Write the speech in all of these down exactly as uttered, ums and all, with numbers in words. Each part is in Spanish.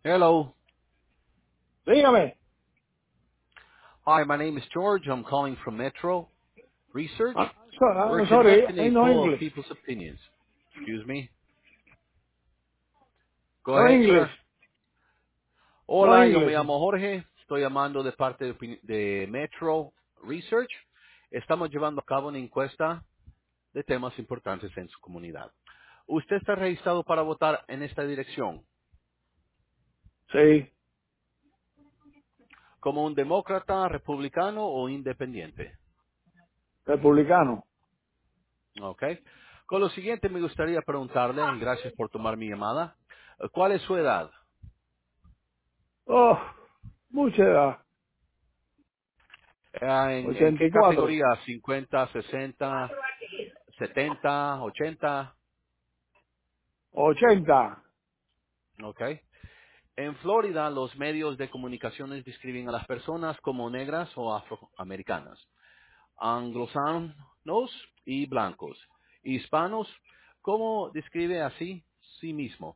Hello. Dígame. Hi, my name is George. I'm calling from Metro Research. Ah, so, We're I'm sorry, conducting I a know poll of English. people's opinions. Excuse me. Go No ahead, English. sir. No Hola, yo me English. llamo Jorge. Estoy llamando de parte de, opini- de Metro Research. Estamos llevando a cabo una encuesta de temas importantes en su comunidad. ¿Usted está registrado para votar en esta dirección? Sí, ¿Como un demócrata, republicano o independiente? republicano. Ok. Con lo siguiente me gustaría preguntarle, y gracias por tomar mi llamada, eh, ¿cuál es su edad? Oh, mucha edad. Eh, ¿En, en ochenta qué y cuatro. categoría? ¿cincuenta, sesenta, setenta, ochenta? ochenta. Ok. En Florida, los medios de comunicaciones describen a las personas como negras o afroamericanas, anglosanos y blancos. Hispanos, ¿cómo describe así sí mismo?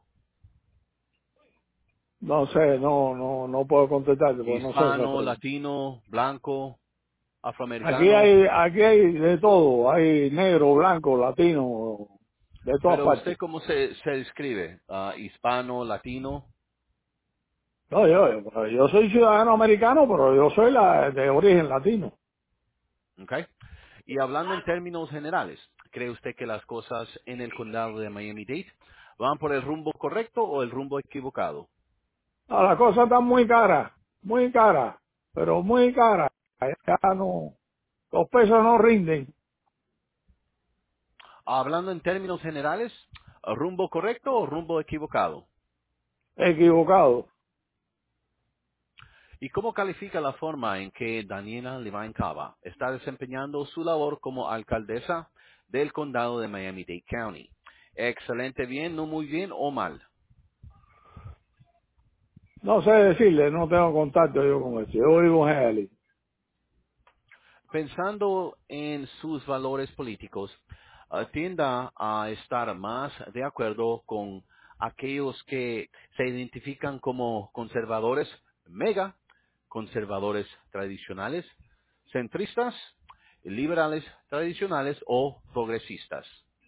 No sé, no, no, no puedo contestarte porque no sé esa Hispano, pregunta. latino, blanco, Aquí afroamericano. hay, aquí hay de todo. Hay negro, blanco, latino, de todas Pero usted, partes. ¿cómo se, se describe? Ah, hispano, latino, No, yo, yo soy ciudadano americano, pero yo soy la, de origen latino. ¿ok? Y hablando en términos generales, ¿cree usted que las cosas en el condado de Miami-Dade van por el rumbo correcto o el rumbo equivocado? No, las cosas están muy caras, muy caras, pero muy caras. Ya no, los pesos no rinden. Hablando en términos generales, ¿rumbo correcto o rumbo equivocado? Equivocado. ¿Y cómo califica la forma en que Daniela Levine Cava está desempeñando su labor como alcaldesa del condado de Miami-Dade County? Excelente, bien, no muy bien o mal. No sé decirle, no tengo contacto yo con eso. Yo vivo en Hialeah. Pensando en sus valores políticos, eh, tienda a estar más de acuerdo con aquellos que se identifican como conservadores, mega conservadores tradicionales, centristas, liberales tradicionales o progresistas.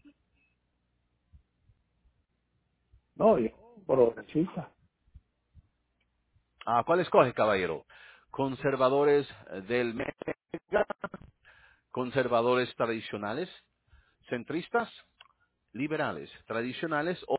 No, yo, progresista. Ah, ¿cuál escoge, caballero? Conservadores eh, del mega, conservadores tradicionales, centristas, liberales tradicionales o